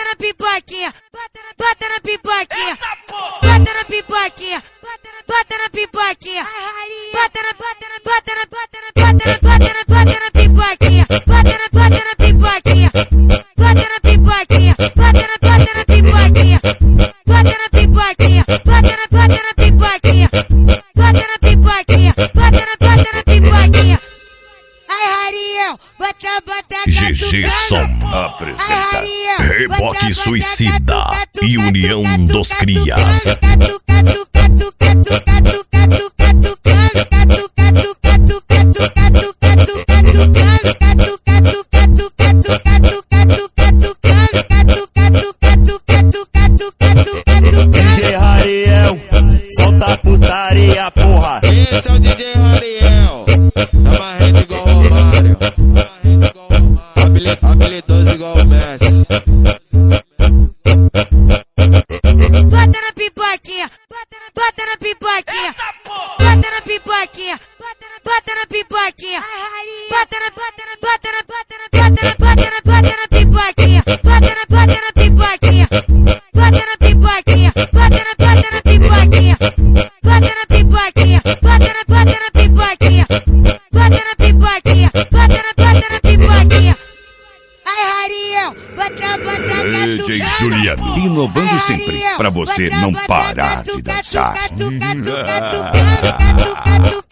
bota na pipoquinha, bota na pipoquinha, bota na pipoquinha, bota na pipoquinha, bota na pipoquinha, bota na pipoquinha, bota na pipoquinha, bota na pipoquinha, bota na pipoquinha, bota na pipoquinha, bota na pipoquinha, bota na pipoquinha. Ai, Rariel, bota GG Som apresenta Reboque Suicida e União dos Crias. DJ Rariel, solta a putaria, porra. Esse é o DJ Rariel, tá marrendo igual o Romário, habilidoso igual o Messi. Bota na pipoquinha, bota na pipoquinha, bota na pipoquinha, bota na pipoquinha, bota na pipoquinha, bota na pipoquinha, bota na pipoquinha, bota na pipoquinha, bota na pipoquinha, bota na pipoquinha, bota na pipoquinha, bota na pipoquinha. Ai, Rariel, bota DJ Juliano, inovando sempre pra você não parar de dançar.